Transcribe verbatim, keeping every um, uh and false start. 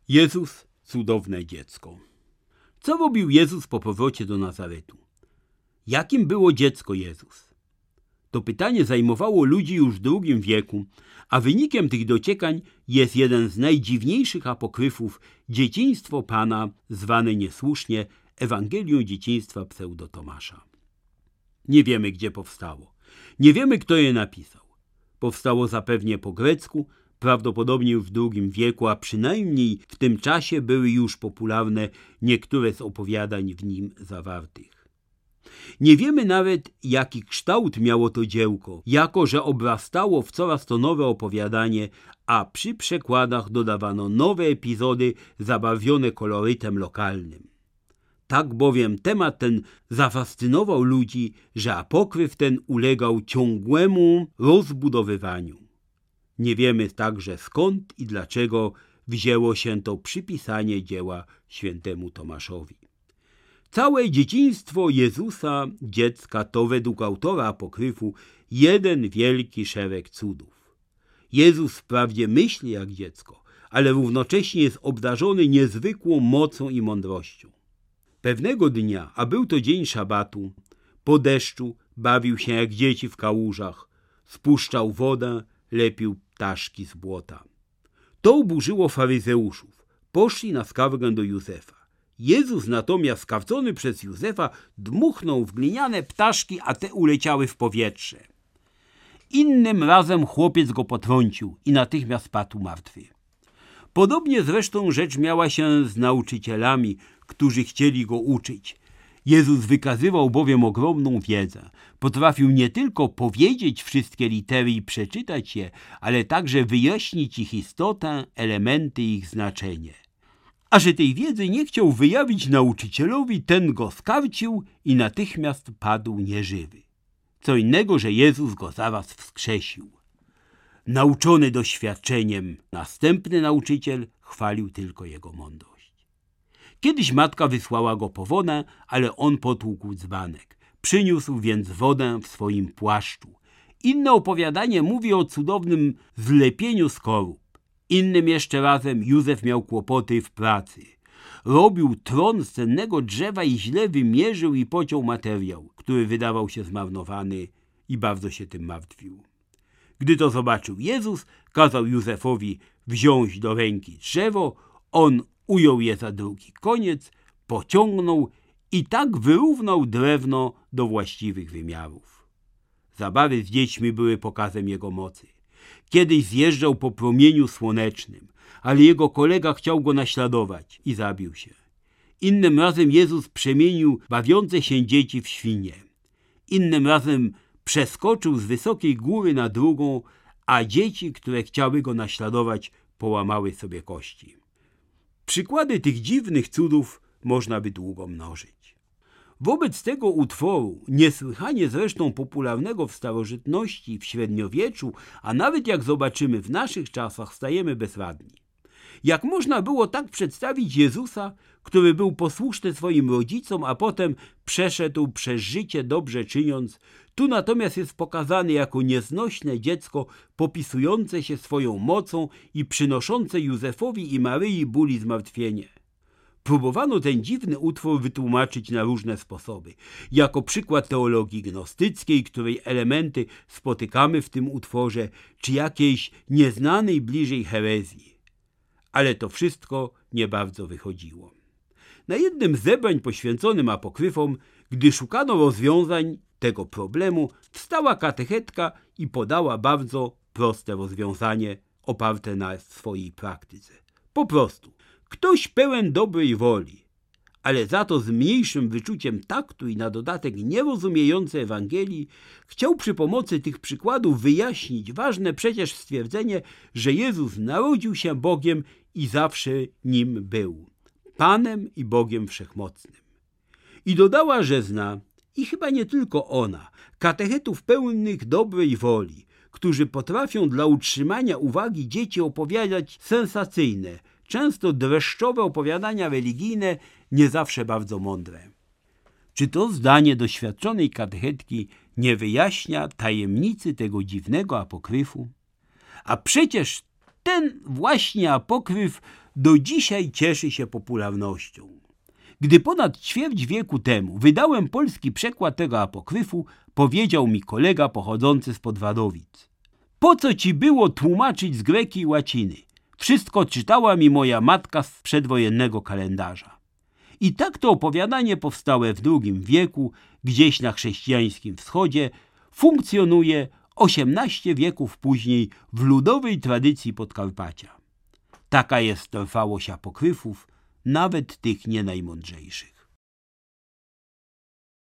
Jezus, cudowne dziecko. Co robił Jezus po powrocie do Nazaretu? Jakim było dziecko Jezus? To pytanie zajmowało ludzi już w drugim wieku, a wynikiem tych dociekań jest jeden z najdziwniejszych apokryfów, dzieciństwo Pana, zwane niesłusznie Ewangelią dzieciństwa pseudo-Tomasza. Nie wiemy, gdzie powstało. Nie wiemy, kto je napisał. Powstało zapewne po grecku, prawdopodobnie już w drugim wieku, a przynajmniej w tym czasie były już popularne niektóre z opowiadań w nim zawartych. Nie wiemy nawet, jaki kształt miało to dziełko, jako że obrastało w coraz to nowe opowiadanie, a przy przekładach dodawano nowe epizody zabarwione kolorytem lokalnym. Tak bowiem temat ten zafascynował ludzi, że apokryf ten ulegał ciągłemu rozbudowywaniu. Nie wiemy także skąd i dlaczego wzięło się to przypisanie dzieła świętemu Tomaszowi. Całe dzieciństwo Jezusa, dziecka, to według autora apokryfu jeden wielki szereg cudów. Jezus wprawdzie myśli jak dziecko, ale równocześnie jest obdarzony niezwykłą mocą i mądrością. Pewnego dnia, a był to dzień szabatu, po deszczu bawił się jak dzieci w kałużach, spuszczał wodę, lepił ptaszki z błota. To oburzyło faryzeuszów. Poszli na skargę do Józefa. Jezus natomiast, skawcony przez Józefa, dmuchnął w gliniane ptaszki, a te uleciały w powietrze. Innym razem chłopiec go potrącił i natychmiast padł martwy. Podobnie zresztą rzecz miała się z nauczycielami, którzy chcieli go uczyć. Jezus wykazywał bowiem ogromną wiedzę. Potrafił nie tylko powiedzieć wszystkie litery i przeczytać je, ale także wyjaśnić ich istotę, elementy i ich znaczenie. A że tej wiedzy nie chciał wyjawić nauczycielowi, ten go skarcił i natychmiast padł nieżywy. Co innego, że Jezus go zaraz wskrzesił. Nauczony doświadczeniem, następny nauczyciel chwalił tylko jego mądrość. Kiedyś matka wysłała go po wodę, ale on potłukł dzbanek. Przyniósł więc wodę w swoim płaszczu. Inne opowiadanie mówi o cudownym zlepieniu skorup. Innym jeszcze razem Józef miał kłopoty w pracy. Robił tron z cennego drzewa i źle wymierzył i pociął materiał, który wydawał się zmarnowany i bardzo się tym martwił. Gdy to zobaczył Jezus, kazał Józefowi wziąć do ręki drzewo, on ujął je za drugi koniec, pociągnął i tak wyrównał drewno do właściwych wymiarów. Zabawy z dziećmi były pokazem jego mocy. Kiedyś zjeżdżał po promieniu słonecznym, ale jego kolega chciał go naśladować i zabił się. Innym razem Jezus przemienił bawiące się dzieci w świnie. Innym razem przeskoczył z wysokiej góry na drugą, a dzieci, które chciały go naśladować, połamały sobie kości. Przykłady tych dziwnych cudów można by długo mnożyć. Wobec tego utworu, niesłychanie zresztą popularnego w starożytności, w średniowieczu, a nawet jak zobaczymy w naszych czasach, stajemy bezradni. Jak można było tak przedstawić Jezusa, który był posłuszny swoim rodzicom, a potem przeszedł przez życie dobrze czyniąc, tu natomiast jest pokazany jako nieznośne dziecko popisujące się swoją mocą i przynoszące Józefowi i Maryi ból i zmartwienie. Próbowano ten dziwny utwór wytłumaczyć na różne sposoby. Jako przykład teologii gnostyckiej, której elementy spotykamy w tym utworze, czy jakiejś nieznanej bliżej herezji. Ale to wszystko nie bardzo wychodziło. Na jednym z zebrań poświęconym apokryfom, gdy szukano rozwiązań tego problemu, wstała katechetka i podała bardzo proste rozwiązanie oparte na swojej praktyce. Po prostu. Ktoś pełen dobrej woli, ale za to z mniejszym wyczuciem taktu i na dodatek nierozumiejący Ewangelii, chciał przy pomocy tych przykładów wyjaśnić ważne przecież stwierdzenie, że Jezus narodził się Bogiem i zawsze Nim był, Panem i Bogiem Wszechmocnym. I dodała, że zna, i chyba nie tylko ona, katechetów pełnych dobrej woli, którzy potrafią dla utrzymania uwagi dzieci opowiadać sensacyjne, często dreszczowe opowiadania religijne, nie zawsze bardzo mądre. Czy to zdanie doświadczonej katechetki nie wyjaśnia tajemnicy tego dziwnego apokryfu? A przecież ten właśnie apokryf do dzisiaj cieszy się popularnością. Gdy ponad ćwierć wieku temu wydałem polski przekład tego apokryfu, powiedział mi kolega pochodzący spod Wadowic: po co ci było tłumaczyć z greki i łaciny? Wszystko czytała mi moja matka z przedwojennego kalendarza. I tak to opowiadanie powstałe w drugim wieku, gdzieś na chrześcijańskim wschodzie, funkcjonuje osiemnaście wieków później w ludowej tradycji Podkarpacia. Taka jest trwałość apokryfów, nawet tych nie najmądrzejszych.